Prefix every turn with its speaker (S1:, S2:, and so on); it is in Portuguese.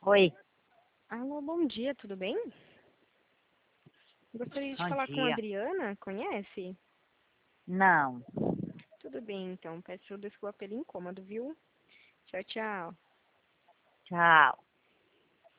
S1: Oi,
S2: Alô, bom dia, tudo bem? Gostaria de
S1: bom
S2: falar com a
S1: dia.
S2: Adriana, conhece?
S1: Não,
S2: Tudo bem, então. Peço desculpa pelo incômodo, viu? Tchau, tchau.
S1: tchau.